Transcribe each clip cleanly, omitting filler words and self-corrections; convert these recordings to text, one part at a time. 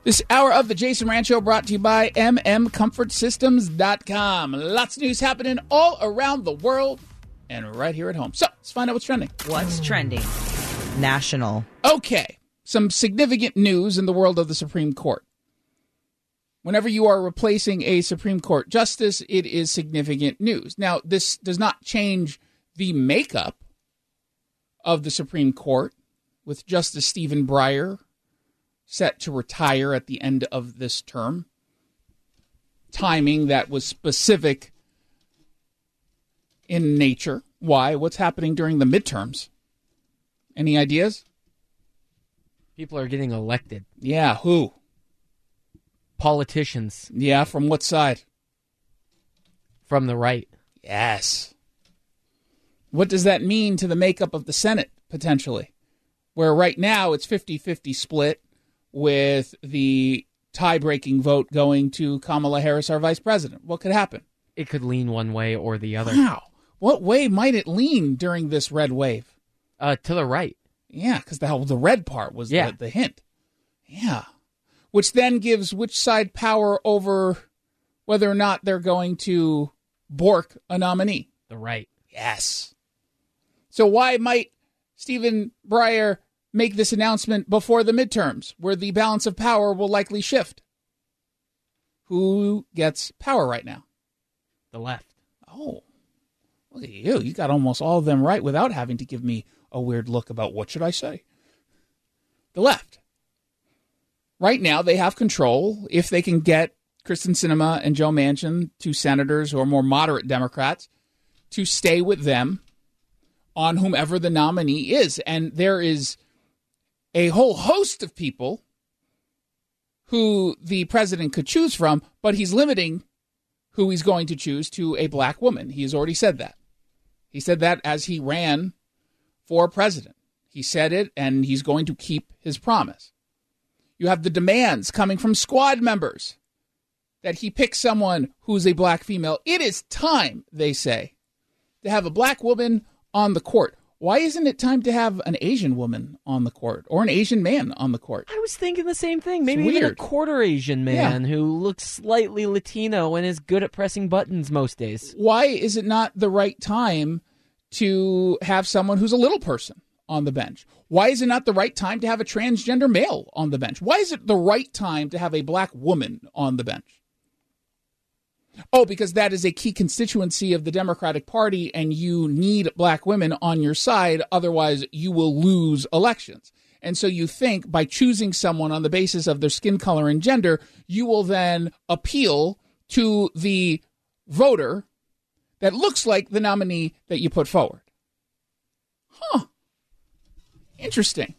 This hour of the Jason Rand Show brought to you by mmcomfortsystems.com. Lots of news happening all around the world and right here at home. So let's find out what's trending. What's trending? National. Okay, some significant news in the world of the Supreme Court. Whenever you are replacing a Supreme Court justice, it is significant news. Now, this does not change the makeup of the Supreme Court, with Justice Stephen Breyer set to retire at the end of this term. Timing that was specific in nature. Why? What's happening during the midterms? Any ideas? People are getting elected. Yeah, who? Politicians. Yeah, from what side? From the right. Yes. What does that mean to the makeup of the Senate, potentially? Where right now it's 50-50 split, with the tie-breaking vote going to Kamala Harris, our vice president. What could happen? It could lean one way or the other. Wow. What way might it lean during this red wave? To the right. Yeah, because the red part was the hint. Yeah. Which then gives which side power over whether or not they're going to bork a nominee? The right. Yes. So why might Stephen Breyer make this announcement before the midterms, where the balance of power will likely shift? Who gets power right now? The left. Oh, look at you. You got almost all of them right without having to give me a weird look about what should I say. The left. Right now, they have control. If they can get Kristen Sinema and Joe Manchin, two senators who are more moderate Democrats, to stay with them on whomever the nominee is. And there is a whole host of people who the president could choose from, but he's limiting who he's going to choose to a black woman. He has already said that. He said that as he ran for president. He said it, and he's going to keep his promise. You have the demands coming from squad members that he pick someone who's a black female. It is time, they say, to have a black woman on the court. Why isn't it time to have an Asian woman on the court or an Asian man on the court? I was thinking the same thing. Maybe even a quarter Asian man who looks slightly Latino and is good at pressing buttons most days. Why is it not the right time to have someone who's a little person on the bench? Why is it not the right time to have a transgender male on the bench? Why is it the right time to have a black woman on the bench? Oh, because that is a key constituency of the Democratic Party, and you need black women on your side. Otherwise, you will lose elections. And so you think by choosing someone on the basis of their skin color and gender, you will then appeal to the voter that looks like the nominee that you put forward. Huh. Interesting.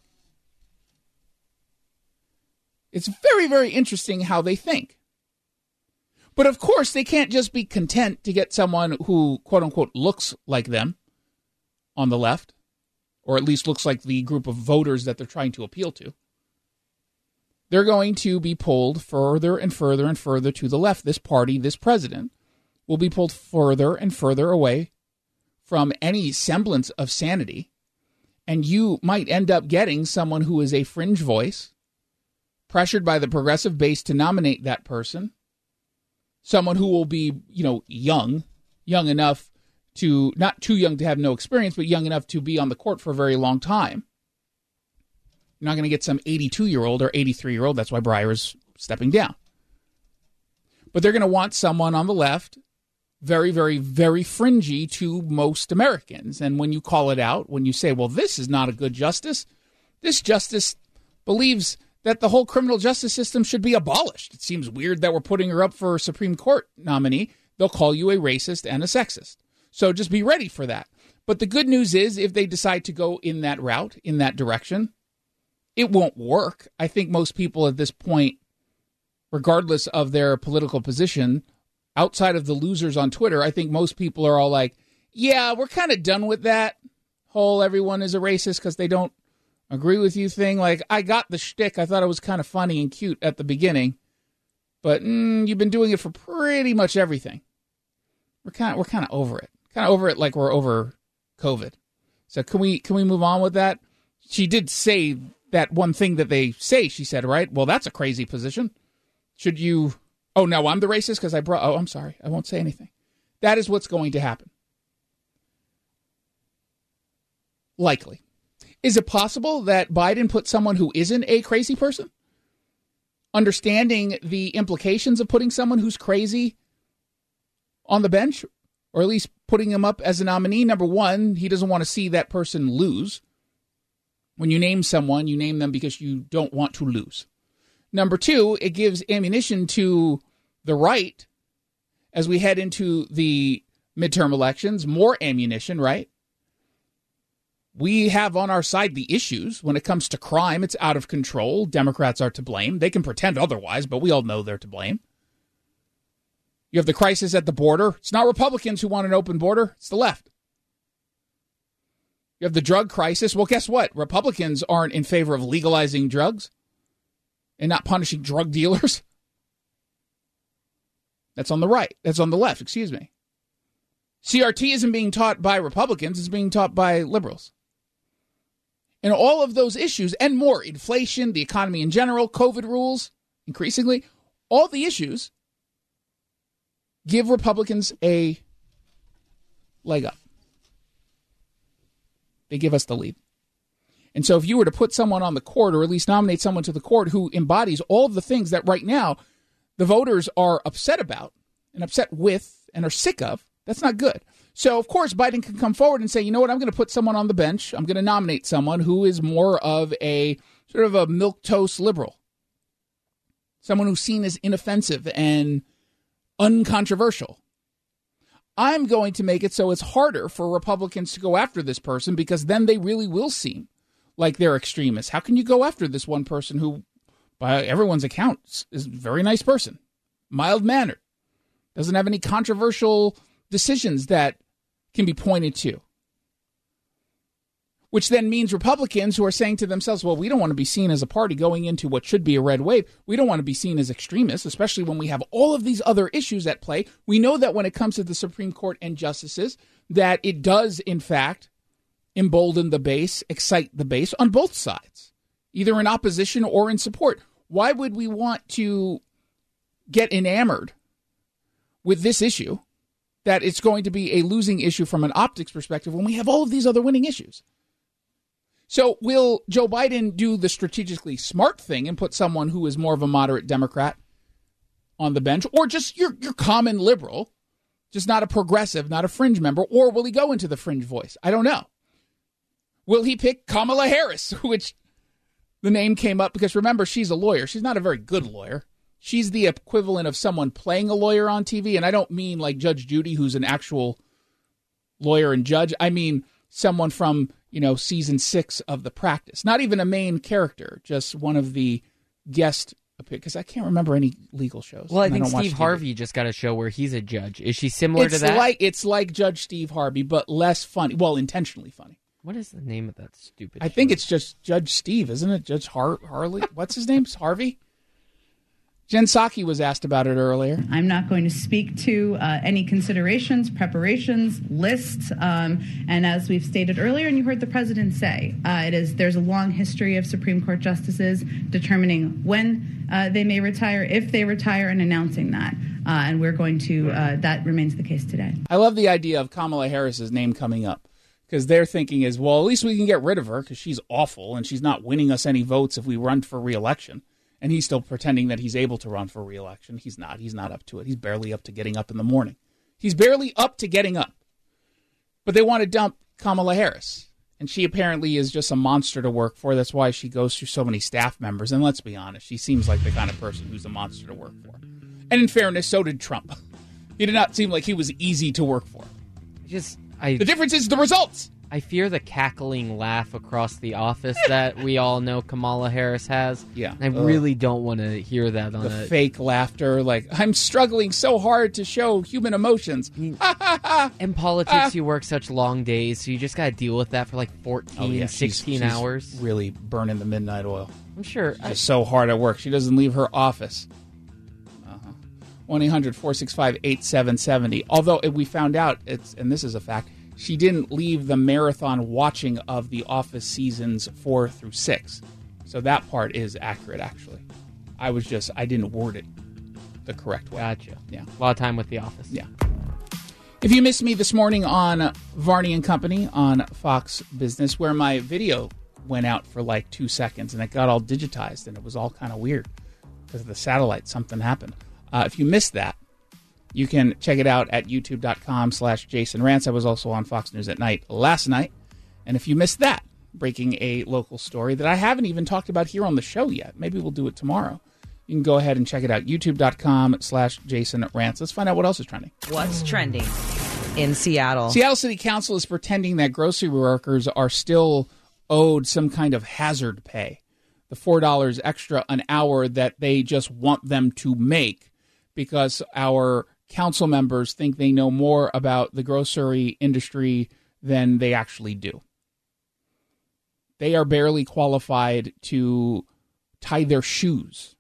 It's very, very interesting how they think. But of course, they can't just be content to get someone who, quote unquote, looks like them on the left, or at least looks like the group of voters that they're trying to appeal to. They're going to be pulled further and further and further to the left. This party, this president, will be pulled further and further away from any semblance of sanity. And you might end up getting someone who is a fringe voice, pressured by the progressive base to nominate that person. Someone who will be, young enough to, not too young to have no experience, but young enough to be on the court for a very long time. You're not going to get some 82-year-old or 83-year-old. That's why Breyer is stepping down. But they're going to want someone on the left, very, very, very fringy to most Americans. And when you call it out, when you say, well, this is not a good justice, this justice believes that the whole criminal justice system should be abolished. It seems weird that we're putting her up for a Supreme Court nominee. They'll call you a racist and a sexist. So just be ready for that. But the good news is, if they decide to go in that route, in that direction, it won't work. I think most people at this point, regardless of their political position, outside of the losers on Twitter, I think most people are all like, yeah, we're kind of done with that whole everyone is a racist because they don't agree with you thing. Like, I got the shtick. I thought it was kind of funny and cute at the beginning, but you've been doing it for pretty much everything. We're kind of over it. Kind of over it like we're over COVID. So can we move on with that? She did say that one thing that they say, she said, right? Well, that's a crazy position. Should you... Oh, no, I'm the racist because I brought... Oh, I'm sorry. I won't say anything. That is what's going to happen. Likely. Is it possible that Biden put someone who isn't a crazy person? Understanding the implications of putting someone who's crazy on the bench, or at least putting him up as a nominee. Number one, he doesn't want to see that person lose. When you name someone, you name them because you don't want to lose. Number two, it gives ammunition to the right as we head into the midterm elections, more ammunition, right? We have on our side the issues. When it comes to crime, it's out of control. Democrats are to blame. They can pretend otherwise, but we all know they're to blame. You have the crisis at the border. It's not Republicans who want an open border. It's the left. You have the drug crisis. Well, guess what? Republicans aren't in favor of legalizing drugs and not punishing drug dealers. That's on the right. That's on the left, excuse me. CRT isn't being taught by Republicans. It's being taught by liberals. And all of those issues and more, inflation, the economy in general, COVID rules, increasingly, all the issues give Republicans a leg up. They give us the lead. And so if you were to put someone on the court, or at least nominate someone to the court who embodies all of the things that right now the voters are upset about and upset with and are sick of, that's not good. So, of course, Biden can come forward and say, you know what, I'm going to put someone on the bench. I'm going to nominate someone who is more of a sort of a milquetoast liberal. Someone who's seen as inoffensive and uncontroversial. I'm going to make it so it's harder for Republicans to go after this person because then they really will seem like they're extremists. How can you go after this one person who, by everyone's account, is a very nice person, mild-mannered, doesn't have any controversial decisions that can be pointed to? Which then means Republicans who are saying to themselves, well, we don't want to be seen as a party going into what should be a red wave. We don't want to be seen as extremists, especially when we have all of these other issues at play. We know that when it comes to the Supreme Court and justices, that it does, in fact, embolden the base, excite the base on both sides, either in opposition or in support. Why would we want to get enamored with this issue, that it's going to be a losing issue from an optics perspective when we have all of these other winning issues? So will Joe Biden do the strategically smart thing and put someone who is more of a moderate Democrat on the bench, or just your common liberal, just not a progressive, not a fringe member, or will he go into the fringe voice? I don't know. Will he pick Kamala Harris, which the name came up because, remember, she's a lawyer. She's not a very good lawyer. She's the equivalent of someone playing a lawyer on TV, and I don't mean like Judge Judy, who's an actual lawyer and judge. I mean someone from, season 6 of The Practice. Not even a main character, just one of the guest, because I can't remember any legal shows. Well, I think Steve Harvey just got a show where he's a judge. Is she similar to that? It's like Judge Steve Harvey, but less funny. Well, intentionally funny. What is the name of that stupid show? Think it's just Judge Steve, isn't it? Judge Harley? What's his name? Harvey? Jen Psaki was asked about it earlier. I'm not going to speak to any considerations, preparations, lists, and as we've stated earlier, and you heard the president say, there's a long history of Supreme Court justices determining when they may retire, if they retire, and announcing that. And we're going to, that remains the case today. I love the idea of Kamala Harris's name coming up, because their thinking is, well, at least we can get rid of her because she's awful and she's not winning us any votes if we run for re-election. And he's still pretending that he's able to run for re-election. He's not. He's not up to it. He's barely up to getting up in the morning. He's barely up to getting up. But they want to dump Kamala Harris. And she apparently is just a monster to work for. That's why she goes through so many staff members. And let's be honest, she seems like the kind of person who's a monster to work for. And in fairness, so did Trump. He did not seem like he was easy to work for. The difference is the results. I fear the cackling laugh across the office that we all know Kamala Harris has. Yeah. I really don't want to hear that on the fake laughter, like, I'm struggling so hard to show human emotions. In politics, you work such long days, so you just got to deal with that for like 14, 16 hours. She's really burning the midnight oil. I'm sure. She's so hard at work. She doesn't leave her office. 1-800-465-8770. Although we found out, and this is a fact, she didn't leave the marathon watching of The Office seasons 4 through 6. So that part is accurate, actually. I didn't word it the correct way. Gotcha. Yeah. A lot of time with the office. Yeah. If you missed me this morning on Varney and Company on Fox Business, where my video went out for like 2 seconds and it got all digitized and it was all kind of weird because of the satellite, something happened. If you missed that, you can check it out at youtube.com/Jason Rantz. I was also on Fox News at Night last night. And if you missed that, breaking a local story that I haven't even talked about here on the show yet, maybe we'll do it tomorrow. You can go ahead and check it out, youtube.com/Jason Rantz. Let's find out what else is trending. What's trending in Seattle? Seattle City Council is pretending that grocery workers are still owed some kind of hazard pay, the $4 extra an hour that they just want them to make because our council members think they know more about the grocery industry than they actually do. They are barely qualified to tie their shoes.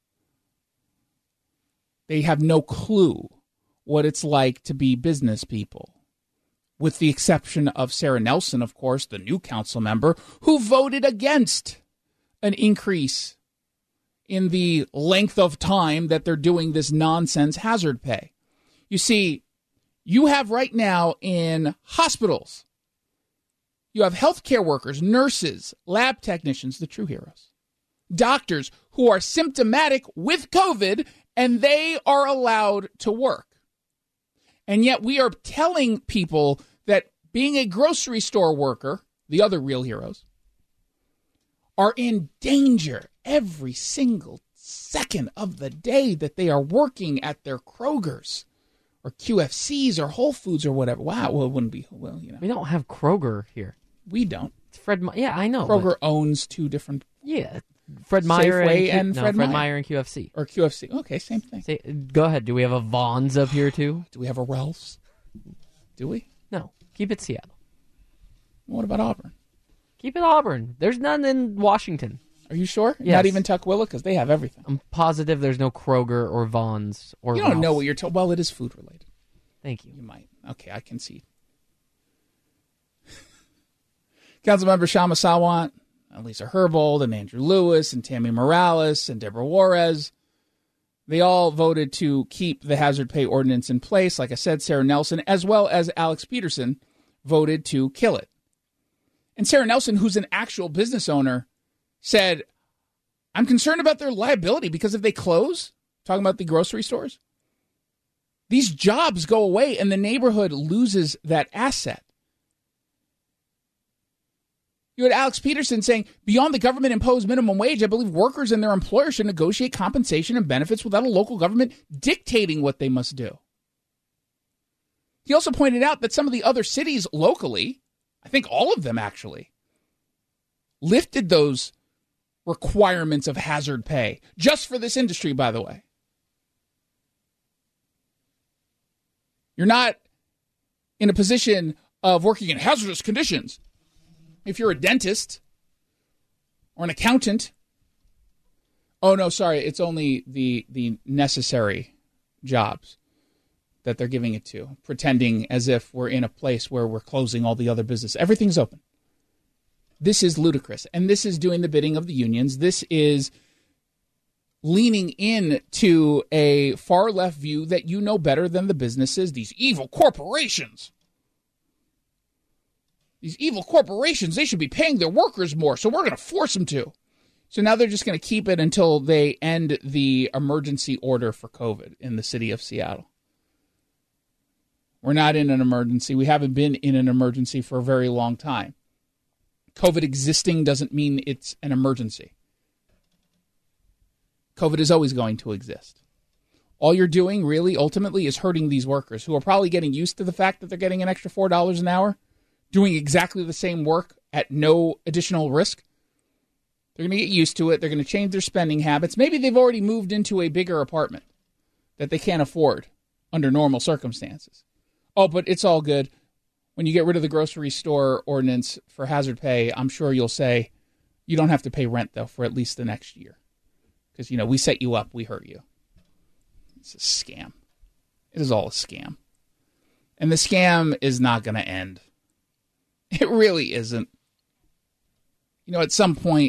They have no clue what it's like to be business people, with the exception of Sarah Nelson, of course, the new council member, who voted against an increase in the length of time that they're doing this nonsense hazard pay. You see, you have right now in hospitals, you have healthcare workers, nurses, lab technicians, the true heroes, doctors who are symptomatic with COVID, and they are allowed to work. And yet we are telling people that being a grocery store worker, the other real heroes, are in danger every single second of the day that they are working at their Krogers or QFCs or Whole Foods or whatever. Wow, well, it wouldn't be, well, you know. We don't have Kroger here. We don't. It's Fred yeah, I know. Kroger owns two different. Yeah. Fred Meyer Safeway and Fred Meyer and QFC. Or QFC. Okay, same thing. Go ahead. Do we have a Vons up here too? Do we have a Ralph's? Do we? No. Keep it Seattle. What about Auburn? Keep it Auburn. There's none in Washington. Are you sure? Yes. Not even Tukwila? Because they have everything. I'm positive there's no Kroger or Vons or You don't Ralph's. know what you're told. Well, it is food related. Thank you. You might. Okay, I concede. Councilmember Shama Sawant, Lisa Herbold, and Andrew Lewis, and Tammy Morales, and Deborah Juarez, they all voted to keep the hazard pay ordinance in place. Like I said, Sarah Nelson, as well as Alex Peterson, voted to kill it. And Sarah Nelson, who's an actual business owner, said, I'm concerned about their liability because if they close, talking about the grocery stores, these jobs go away and the neighborhood loses that asset. You had Alex Peterson saying, beyond the government-imposed minimum wage, I believe workers and their employers should negotiate compensation and benefits without a local government dictating what they must do. He also pointed out that some of the other cities locally, I think all of them actually, lifted those requirements of hazard pay, just for this industry, by the way. You're not in a position of working in hazardous conditions if you're a dentist or an accountant. Oh, no, sorry. It's only the necessary jobs that they're giving it to, pretending as if we're in a place where we're closing all the other business. Everything's open. This is ludicrous. And this is doing the bidding of the unions. This is leaning into a far left view that you know better than the businesses, these evil corporations. These evil corporations, they should be paying their workers more, so we're going to force them to. So now they're just going to keep it until they end the emergency order for COVID in the city of Seattle. We're not in an emergency. We haven't been in an emergency for a very long time. COVID existing doesn't mean it's an emergency. COVID is always going to exist. All you're doing really ultimately is hurting these workers who are probably getting used to the fact that they're getting an extra $4 an hour, doing exactly the same work at no additional risk. They're going to get used to it. They're going to change their spending habits. Maybe they've already moved into a bigger apartment that they can't afford under normal circumstances. Oh, but it's all good. When you get rid of the grocery store ordinance for hazard pay, I'm sure you'll say you don't have to pay rent, though, for at least the next year. Because, we set you up, we hurt you. It's a scam. It is all a scam. And the scam is not going to end. It really isn't. At some point,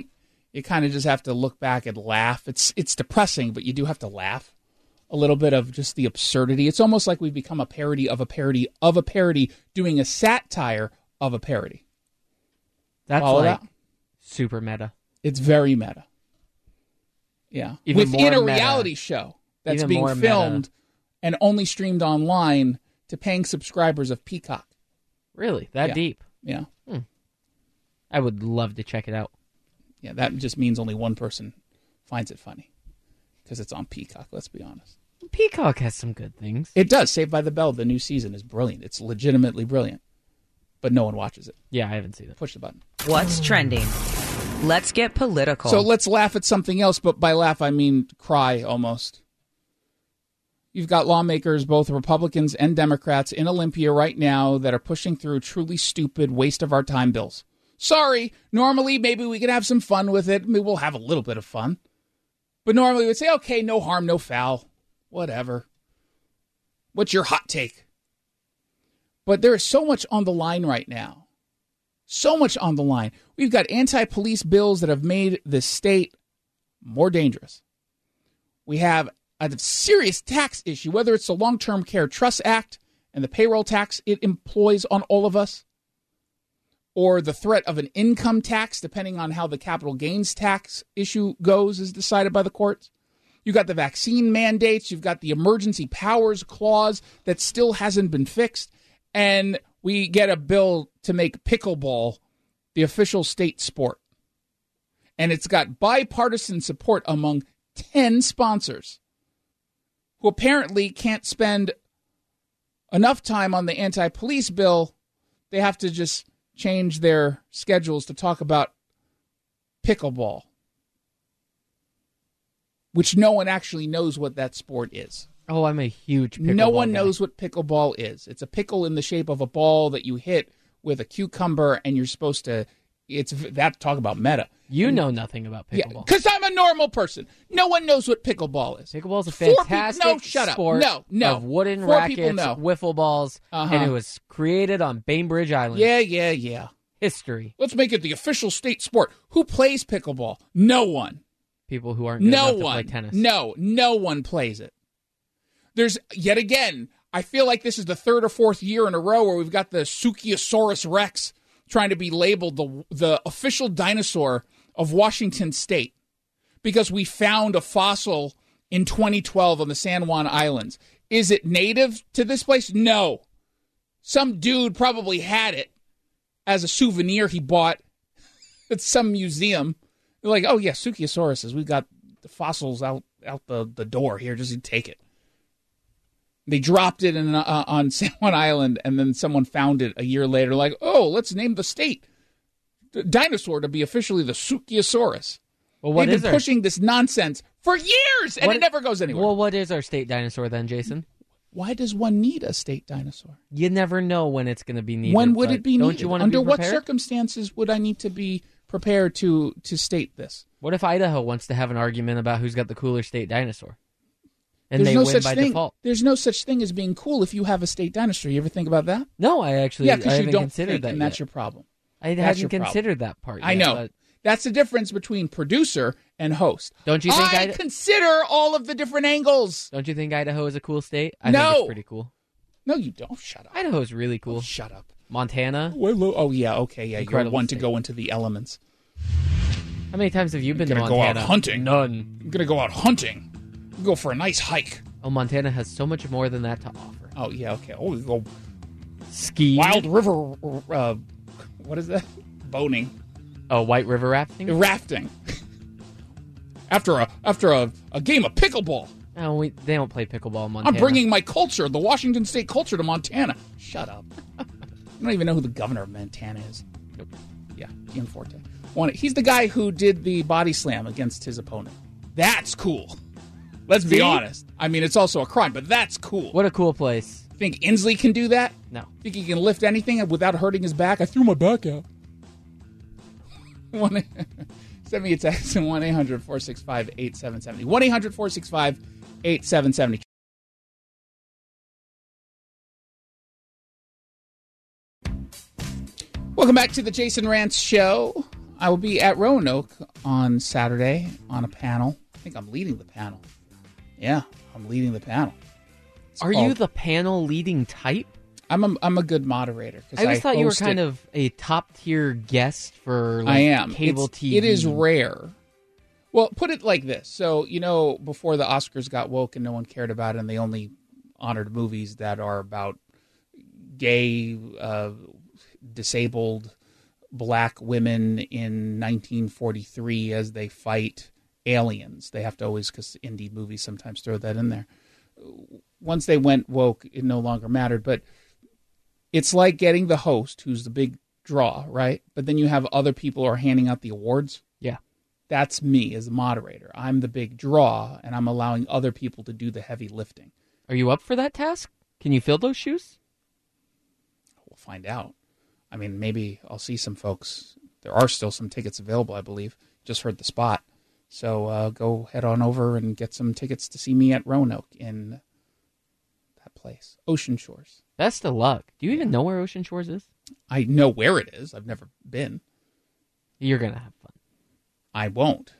You kind of just have to look back and laugh. It's depressing, but you do have to laugh. A little bit of just the absurdity. It's almost like we've become a parody of a parody of a parody, doing a satire of a parody. That's Follow like that? super meta. It's very meta. Yeah. Even Within more a meta. reality show that's Even being more filmed meta. and only streamed online to paying subscribers of Peacock. Really? That Yeah. deep? Yeah. I would love to check it out. Yeah, that just means only one person finds it funny because it's on Peacock, let's be honest. Peacock has some good things. It does. Saved by the Bell, the new season, is brilliant. It's legitimately brilliant. But no one watches it. Yeah, I haven't seen it. Push the button. What's trending? Let's get political. So let's laugh at something else, but by laugh, I mean cry almost. You've got lawmakers, both Republicans and Democrats, in Olympia right now that are pushing through truly stupid, waste of our time bills. Sorry, normally maybe we could have some fun with it. Maybe we'll have a little bit of fun. But normally we'd say, okay, no harm, no foul. Whatever. What's your hot take? But there is so much on the line right now. So much on the line. We've got anti-police bills that have made this state more dangerous. We have a serious tax issue, whether it's the Long-Term Care Trust Act and the payroll tax it employs on all of us, or the threat of an income tax, depending on how the capital gains tax issue goes, is decided by the courts. You've got the vaccine mandates. You've got the emergency powers clause that still hasn't been fixed. And we get a bill to make pickleball the official state sport. And it's got bipartisan support among 10 sponsors who apparently can't spend enough time on the anti-police bill. They have to just change their schedules to talk about pickleball, which no one actually knows what that sport is. Oh, I'm a huge pickleball No one guy. knows what pickleball is. It's a pickle in the shape of a ball that you hit with a cucumber, and you're supposed to. Talk about meta. You know nothing about Yeah, pickleball. because I'm a normal person. No one knows what pickleball is. Pickleball is a Four people- fantastic no, shut up. sport No. of wooden 4 people rackets, know. wiffle balls, and it was created on Bainbridge Island. Yeah. History. Let's make it the official state sport. Who plays pickleball? No one. People who aren't good No enough to one. play tennis. No one plays it. There's, yet again, I feel like this is the third or fourth year in a row where we've got the Suchiosaurus Rex trying to be labeled the official dinosaur of Washington State because we found a fossil in 2012 on the San Juan Islands. Is it native to this place? No. Some dude probably had it as a souvenir he bought at some museum. They're like, oh, yeah, Suchiosauruses. We've got the fossils out the door here. Just take it. They dropped it on San Juan Island, and then someone found it a year later, like, oh, let's name the state dinosaur to be officially the Suchiosaurus. Well, what They've is been our- pushing this nonsense for years, and What- it never goes anywhere. Well, what is our state dinosaur then, Jason? Why does one need a state dinosaur? You never know when it's going to be needed. When would but it be don't needed? You want to Under be what prepared? circumstances would I need to be prepared to state this? What if Idaho wants to have an argument about who's got the cooler state dinosaur? And There's they no win such by thing. default. There's no such thing as being cool if you have a state dinosaur. You ever think about that? No, I actually Yeah, I because you haven't don't considered think, that and that's yet. your problem. I that's your hadn't problem. considered that part yet. I know. but That's the difference between producer and host. Don't you think I consider all of the different angles. Don't you think Idaho is a cool state? I No. think it's pretty cool. No, you don't. Shut up. Idaho is really cool. Shut up. Montana. Oh, yeah. Okay, yeah. Incredible You're one to state. go into the elements. How many times have you been to Gonna go Montana? out hunting. None. I'm going to go out hunting. Go for a nice hike. Oh, Montana has so much more than that to offer. Oh, yeah. Okay. Oh, we go Ski. Wild River. What is that? Boating. Oh, White River rafting. Rafting. After a game of pickleball. Oh, they don't play pickleball in Montana. I'm bringing my culture, the Washington State culture, to Montana. Shut up. I don't even know who the governor of Montana is. Nope. Yeah, Ian Forte. He's the guy who did the body slam against his opponent. That's cool. Let's be See? honest. I mean, it's also a crime, but that's cool. What a cool place. Think Inslee can do that? No. Think he can lift anything without hurting his back? I threw my back out. Send me a text at 1-800-465-8770. 1-800-465-8770. Welcome back to the Jason Rantz Show. I will be at Roanoke on Saturday on a panel. I think I'm leading the panel. Yeah, I'm leading the panel. Are you the panel leading type? I'm a good moderator. I always thought you were kind of a top-tier guest for I am. Cable TV. It is rare. Well, put it like this. So, before the Oscars got woke and no one cared about it and they only honored movies that are about gay, disabled, black women in 1943 as they fight aliens. They have to always, because indie movies sometimes throw that in there. Once they went woke, it no longer mattered. But it's like getting the host, who's the big draw, right? But then you have other people who are handing out the awards. Yeah. That's me as a moderator. I'm the big draw, and I'm allowing other people to do the heavy lifting. Are you up for that task? Can you fill those shoes? We'll find out. I mean, maybe I'll see some folks. There are still some tickets available, I believe. Just heard the spot. So go head on over and get some tickets to see me at Roanoke in that place, Ocean Shores. Best of luck. Do you even know where Ocean Shores is? I know where it is. I've never been. You're going to have fun. I won't.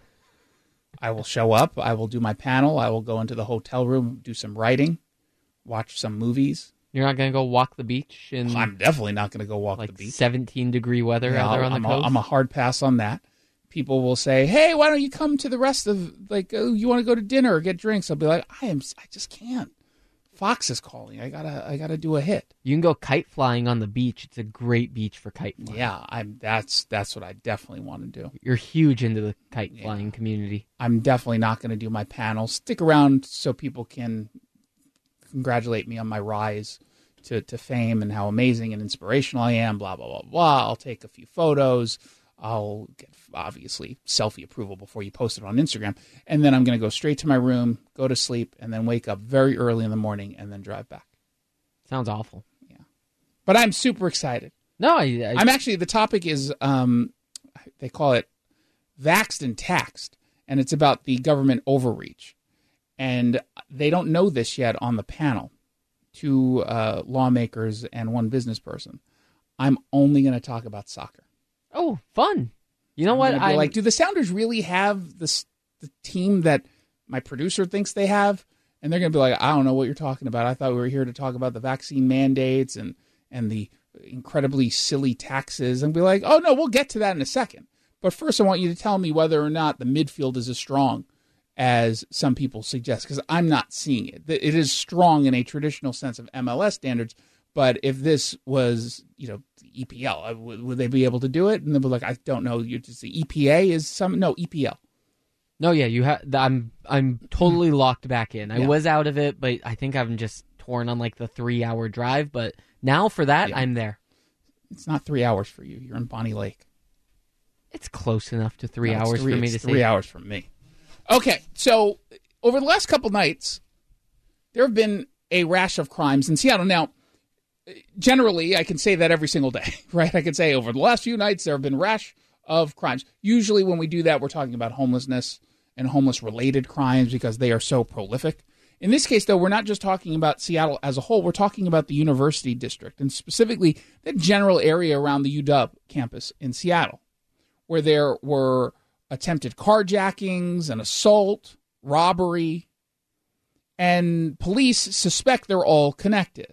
I will show up. I will do my panel. I will go into the hotel room, do some writing, watch some movies. You're not going to go walk the beach? I'm definitely not going to go walk the beach. 17-degree weather out there on the coast? I'm a hard pass on that. People will say, hey, why don't you come to the rest of, you want to go to dinner or get drinks? I'll be like, I just can't. Fox is calling. I gotta do a hit. You can go kite flying on the beach. It's a great beach for kite flying. Yeah, that's what I definitely want to do. You're huge into the kite flying community. I'm definitely not going to do my panel. Stick around so people can congratulate me on my rise to fame and how amazing and inspirational I am, blah, blah, blah, blah. I'll take a few photos. I'll get, obviously, selfie approval before you post it on Instagram. And then I'm going to go straight to my room, go to sleep, and then wake up very early in the morning and then drive back. Sounds awful. Yeah. But I'm super excited. No, I'm actually, the topic is, they call it Vaxxed and Taxed, and it's about the government overreach. And they don't know this yet on the panel. 2 lawmakers and 1 business person. I'm only going to talk about soccer. Oh, fun. You know what? I'm like, do the Sounders really have the team that my producer thinks they have? And they're going to be like, I don't know what you're talking about. I thought we were here to talk about the vaccine mandates and the incredibly silly taxes. And be like, oh, no, we'll get to that in a second. But first, I want you to tell me whether or not the midfield is as strong as some people suggest, because I'm not seeing it. It is strong in a traditional sense of MLS standards. But if this was, EPL, would they be able to do it? And they'll be like, I don't know. The EPA is EPL. No, yeah, you have. I'm totally locked back in. I was out of it, but I think I'm just torn on the 3-hour drive. But now for that, I'm there. It's not 3 hours for you. You're in Bonnie Lake. It's close enough to 3 hours for me to say. 3 hours from me. Okay, so over the last couple nights, there have been a rash of crimes in Seattle. Now, generally, I can say that every single day, right? I can say over the last few nights, there have been a rash of crimes. Usually when we do that, we're talking about homelessness and homeless-related crimes because they are so prolific. In this case, though, we're not just talking about Seattle as a whole. We're talking about the University District, and specifically the general area around the UW campus in Seattle, where there were attempted carjackings, an assault, robbery, and police suspect they're all connected.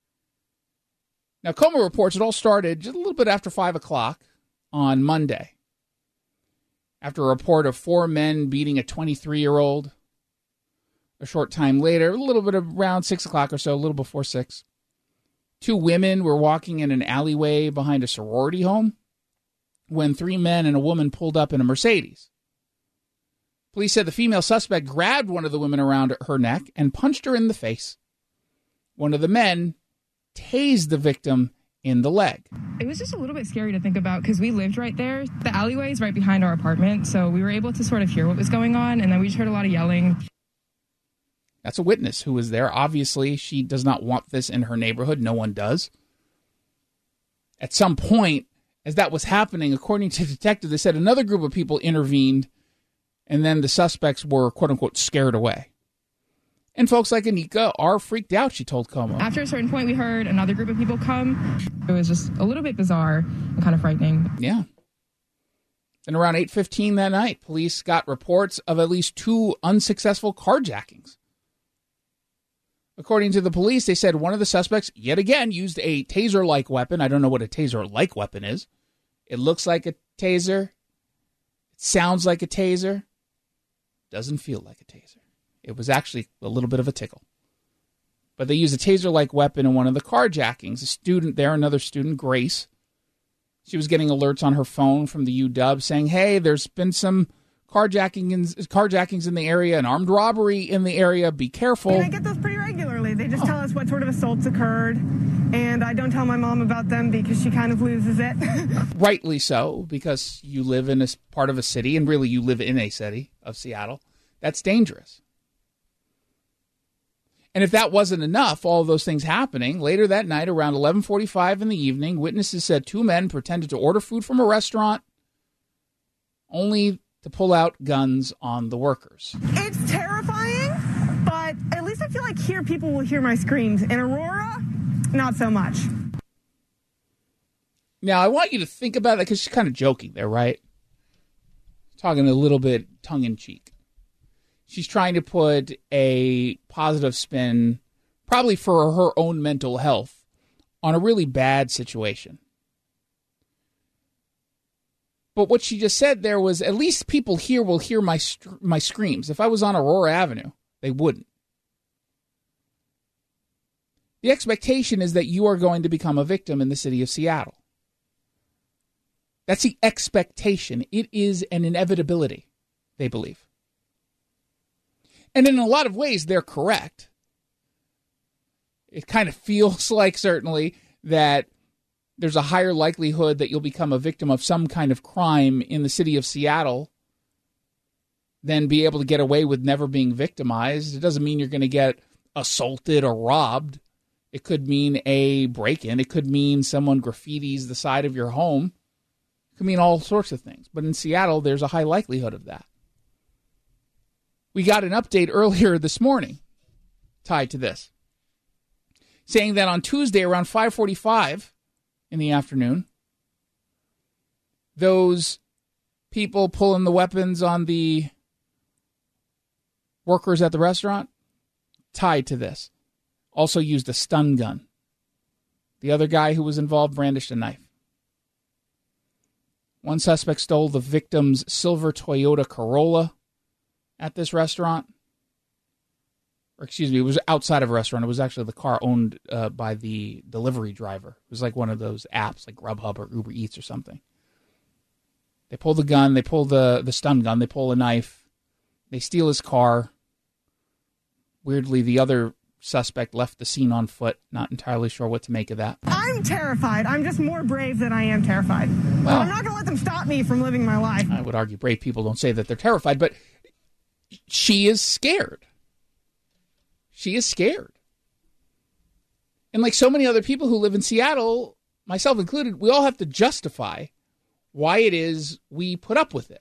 Now, KOMO reports it all started just a little bit after 5 o'clock on Monday, after a report of 4 men beating a 23-year-old. A short time later, a little bit around 6 o'clock or so, a little before 6, 2 women were walking in an alleyway behind a sorority home when 3 men and a woman pulled up in a Mercedes. Police said the female suspect grabbed one of the women around her neck and punched her in the face. One of the men tased the victim in the leg. It was just a little bit scary to think about because we lived right there. The alleyway is right behind our apartment, so we were able to sort of hear what was going on, and then we just heard a lot of yelling. That's a witness who was there. Obviously, she does not want this in her neighborhood. No one does. At some point, as that was happening, according to detectives, they said another group of people intervened, and then the suspects were, quote-unquote, scared away. And folks like Anika are freaked out, she told KOMO. After a certain point, we heard another group of people come. It was just a little bit bizarre and kind of frightening. Yeah. Then around 8:15 that night, police got reports of at least 2 unsuccessful carjackings. According to the police, they said one of the suspects, yet again, used a taser-like weapon. I don't know what a taser-like weapon is. It looks like a taser. It sounds like a taser. Doesn't feel like a taser. It was actually a little bit of a tickle. But they used a taser-like weapon in one of the carjackings. A student there, another student, Grace, she was getting alerts on her phone from the UW saying, hey, there's been some carjackings in the area, an armed robbery in the area. Be careful. I mean, I get those pretty regularly. They just tell us what sort of assaults occurred, and I don't tell my mom about them because she kind of loses it. Rightly so, because you live in a part of a city, and really you live in a city of Seattle. That's dangerous. And if that wasn't enough, all of those things happening, later that night around 11:45 in the evening, witnesses said 2 men pretended to order food from a restaurant only to pull out guns on the workers. It's terrifying, but at least I feel like here people will hear my screams. In Aurora, not so much. Now, I want you to think about that because she's kind of joking there, right? Talking a little bit tongue-in-cheek. She's trying to put a positive spin, probably for her own mental health, on a really bad situation. But what she just said there was, at least people here will hear my screams. If I was on Aurora Avenue, they wouldn't. The expectation is that you are going to become a victim in the city of Seattle. That's the expectation. It is an inevitability, they believe. And in a lot of ways, they're correct. It kind of feels like, certainly, that there's a higher likelihood that you'll become a victim of some kind of crime in the city of Seattle than be able to get away with never being victimized. It doesn't mean you're going to get assaulted or robbed. It could mean a break-in. It could mean someone graffitis the side of your home. It could mean all sorts of things. But in Seattle, there's a high likelihood of that. We got an update earlier this morning tied to this, saying that on Tuesday around 5:45 in the afternoon, those people pulling the weapons on the workers at the restaurant, tied to this, also used a stun gun. The other guy who was involved brandished a knife. One suspect stole the victim's silver Toyota Corolla at this restaurant. Or excuse me, it was outside of a restaurant. It was actually the car owned by the delivery driver. It was like one of those apps like Grubhub or Uber Eats or something. They pull the gun, they pull the stun gun, they pull a knife, they steal his car. Weirdly, the other suspect left the scene on foot. Not entirely sure what to make of that. I'm terrified. I'm just more brave than I am terrified. Well, I'm not going to let them stop me from living my life. I would argue brave people don't say that they're terrified, but she is scared. She is scared. And like so many other people who live in Seattle, myself included, we all have to justify why it is we put up with it.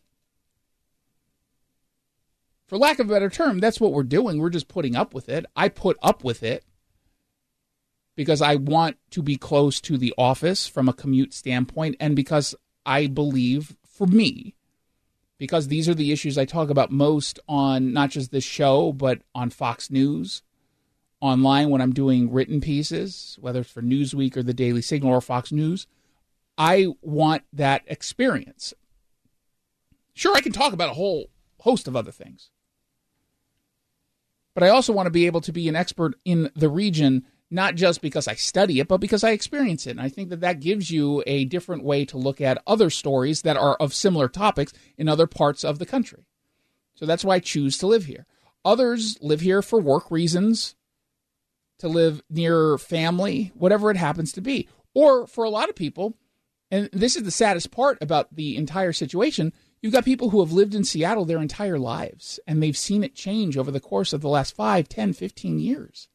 For lack of a better term, that's what we're doing. We're just putting up with it. I put up with it because I want to be close to the office from a commute standpoint, and because I believe, for me, because these are the issues I talk about most on not just this show, but on Fox News, online when I'm doing written pieces, whether it's for Newsweek or the Daily Signal or Fox News, I want that experience. Sure, I can talk about a whole host of other things, but I also want to be able to be an expert in the region, not just because I study it, but because I experience it. And I think that that gives you a different way to look at other stories that are of similar topics in other parts of the country. So that's why I choose to live here. Others live here for work reasons, to live near family, whatever it happens to be. Or for a lot of people, and this is the saddest part about the entire situation, you've got people who have lived in Seattle their entire lives, and they've seen it change over the course of the last 5, 10, 15 years.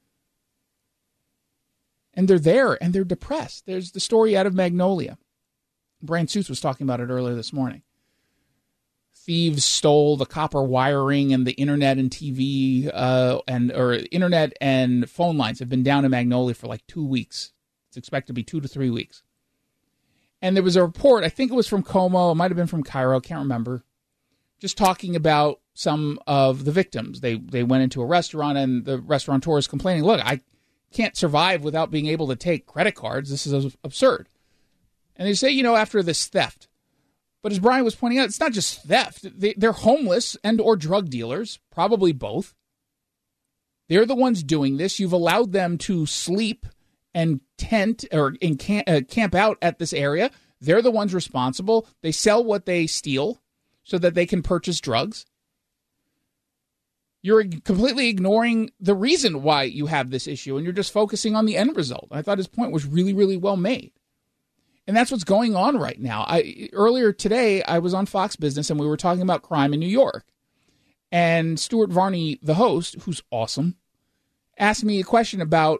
And they're there, and they're depressed. There's the story out of Magnolia. Brian Suits was talking about it earlier this morning. Thieves stole the copper wiring, and the internet and TV internet and phone lines have been down in Magnolia for like 2 weeks. It's expected to be 2 to 3 weeks. And there was a report, I think it was from Como, it might have been from Cairo, can't remember, just talking about some of the victims. They went into a restaurant and the restaurateur is complaining, look, I can't survive without being able to take credit cards. This is absurd. And they say, after this theft. But as Brian was pointing out, it's not just theft. They're homeless and or drug dealers, probably both. They're the ones doing this. You've allowed them to sleep and tent or camp out at this area. They're the ones responsible. They sell what they steal so that they can purchase drugs. You're completely ignoring the reason why you have this issue, and you're just focusing on the end result. I thought his point was really, really well made. And that's what's going on right now. Earlier today, I was on Fox Business, and we were talking about crime in New York. And Stuart Varney, the host, who's awesome, asked me a question about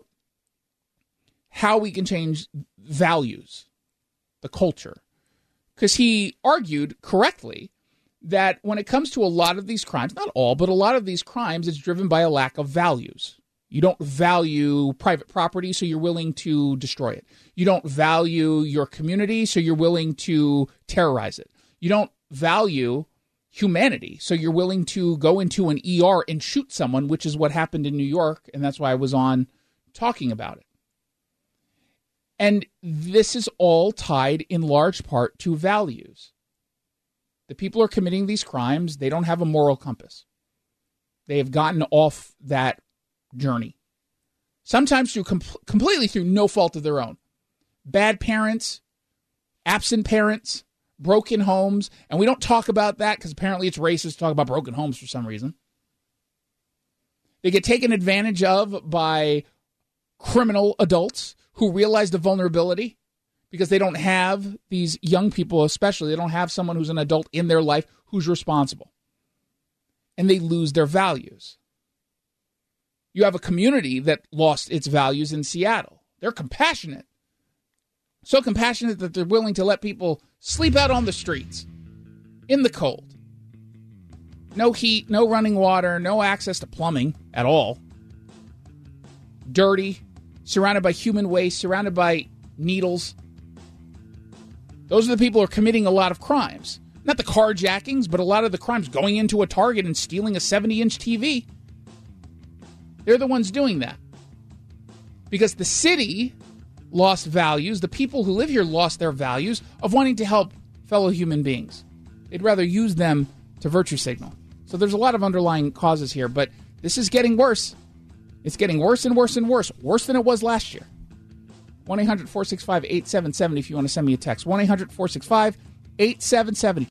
how we can change values, the culture. Because he argued correctly that when it comes to a lot of these crimes, not all, but a lot of these crimes, it's driven by a lack of values. You don't value private property, so you're willing to destroy it. You don't value your community, so you're willing to terrorize it. You don't value humanity, so you're willing to go into an ER and shoot someone, which is what happened in New York, and that's why I was on talking about it. And this is all tied in large part to values. The people who are committing these crimes, they don't have a moral compass. They have gotten off that journey. Sometimes through completely through no fault of their own. Bad parents, absent parents, broken homes. And we don't talk about that because apparently it's racist to talk about broken homes for some reason. They get taken advantage of by criminal adults who realize the vulnerability because they don't have these young people, especially, they don't have someone who's an adult in their life who's responsible. And they lose their values. You have a community that lost its values in Seattle. They're compassionate. So compassionate that they're willing to let people sleep out on the streets in the cold. No heat, no running water, no access to plumbing at all. Dirty, surrounded by human waste, surrounded by needles. Those are the people who are committing a lot of crimes. Not the carjackings, but a lot of the crimes going into a Target and stealing a 70-inch TV. They're the ones doing that. Because the city lost values. The people who live here lost their values of wanting to help fellow human beings. They'd rather use them to virtue signal. So there's a lot of underlying causes here, but this is getting worse. It's getting worse and worse and worse. Worse than it was last year. 1-800-465-8770 if you want to send me a text. 1-800-465-8770.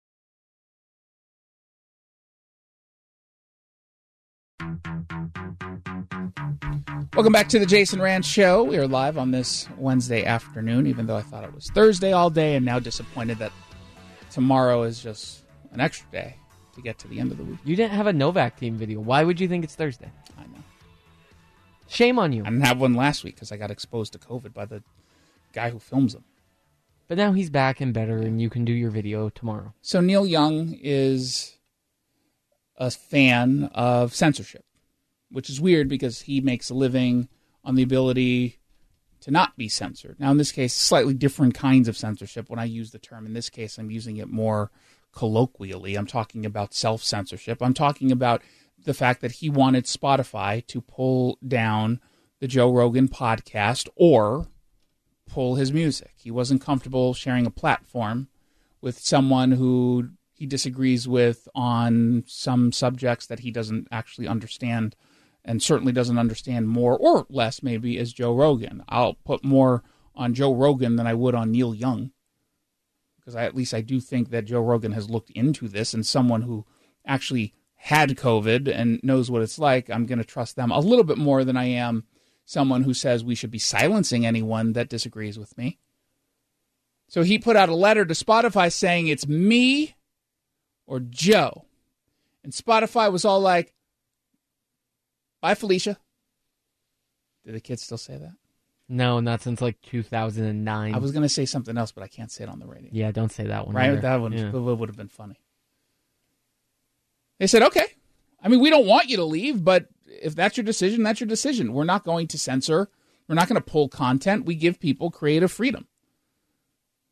Welcome back to the Jason Rand Show. We are live on this Wednesday afternoon, even though I thought it was Thursday all day, and now disappointed that tomorrow is just an extra day to get to the end of the week. You didn't have a Novak team video. Why would you think it's Thursday? I know. Shame on you. I didn't have one last week because I got exposed to COVID by the guy who films them. But now he's back and better, and you can do your video tomorrow. So Neil Young is a fan of censorship, which is weird because he makes a living on the ability to not be censored. Now, in this case, slightly different kinds of censorship. When I use the term, in this case, I'm using it more colloquially. I'm talking about self-censorship. I'm talking about the fact that he wanted Spotify to pull down the Joe Rogan podcast or pull his music. He wasn't comfortable sharing a platform with someone who he disagrees with on some subjects that he doesn't actually understand, and certainly doesn't understand more or less maybe as Joe Rogan. I'll put more on Joe Rogan than I would on Neil Young, because at least I do think that Joe Rogan has looked into this, and someone who actually had COVID and knows what it's like, I'm going to trust them a little bit more than I am someone who says we should be silencing anyone that disagrees with me. So he put out a letter to Spotify saying it's me or Joe. And Spotify was all like, bye, Felicia. Do the kids still say that? No, not since like 2009. I was going to say something else, but I can't say it on the radio. Yeah, don't say that one. Right? Either. That one would have been funny. They said, okay. I mean, we don't want you to leave, but if that's your decision, that's your decision. We're not going to censor. We're not going to pull content. We give people creative freedom.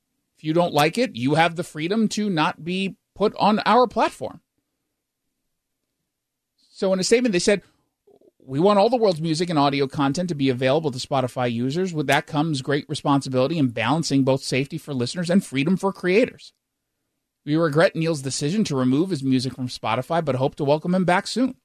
If you don't like it, you have the freedom to not be put on our platform. So in a statement, they said, we want all the world's music and audio content to be available to Spotify users. With that comes great responsibility in balancing both safety for listeners and freedom for creators. We regret Neil's decision to remove his music from Spotify, but hope to welcome him back soon.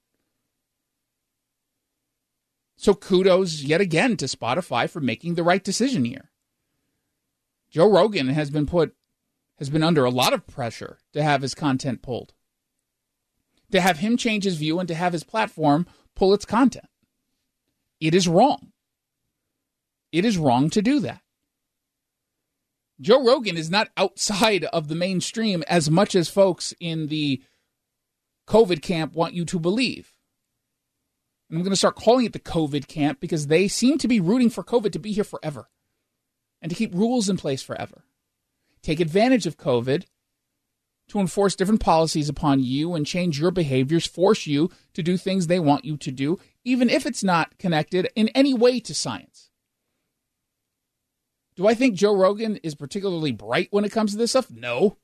So kudos yet again to Spotify for making the right decision here. Joe Rogan has been under a lot of pressure to have his content pulled, to have him change his view and to have his platform pull its content. It is wrong. It is wrong to do that. Joe Rogan is not outside of the mainstream as much as folks in the COVID camp want you to believe. And I'm going to start calling it the COVID camp because they seem to be rooting for COVID to be here forever and to keep rules in place forever. Take advantage of COVID to enforce different policies upon you and change your behaviors, force you to do things they want you to do, even if it's not connected in any way to science. Do I think Joe Rogan is particularly bright when it comes to this stuff? No.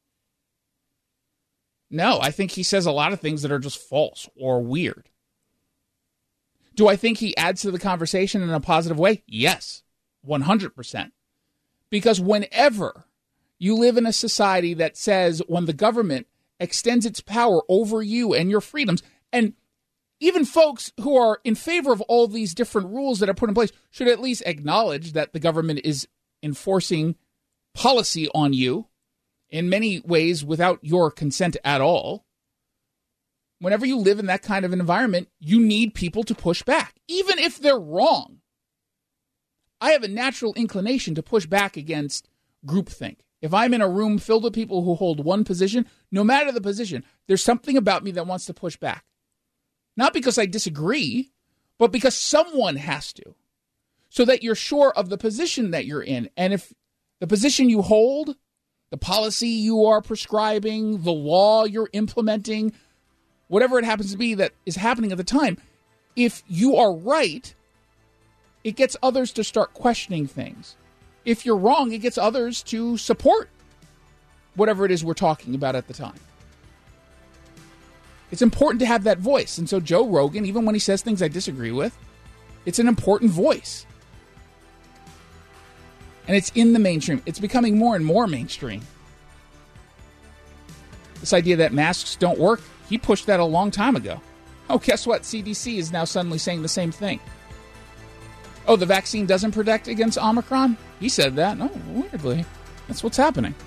No, I think he says a lot of things that are just false or weird. Do I think he adds to the conversation in a positive way? Yes, 100%. Because whenever you live in a society that says when the government extends its power over you and your freedoms, and even folks who are in favor of all these different rules that are put in place should at least acknowledge that the government is enforcing policy on you in many ways without your consent at all. Whenever you live in that kind of an environment, you need people to push back, even if they're wrong. I have a natural inclination to push back against groupthink. If I'm in a room filled with people who hold one position, no matter the position, there's something about me that wants to push back. Not because I disagree, but because someone has to, so that you're sure of the position that you're in. And if the position you hold, the policy you are prescribing, the law you're implementing, whatever it happens to be that is happening at the time, if you are right, it gets others to start questioning things. If you're wrong, it gets others to support whatever it is we're talking about at the time. It's important to have that voice. And so Joe Rogan, even when he says things I disagree with, it's an important voice. And it's in the mainstream. It's becoming more and more mainstream. This idea that masks don't work, he pushed that a long time ago. Oh, guess what? CDC is now suddenly saying the same thing. Oh, the vaccine doesn't protect against Omicron? He said that. No, weirdly. That's what's happening.